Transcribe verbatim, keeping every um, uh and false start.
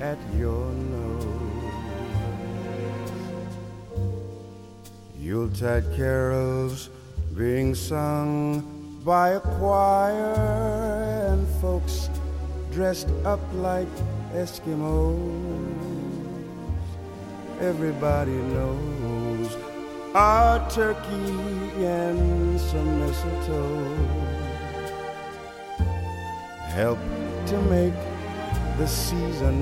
at your nose. Yuletide carols being sung by a choir and folks dressed up like Eskimos. Everybody knows our turkey and some mistletoe help to make the season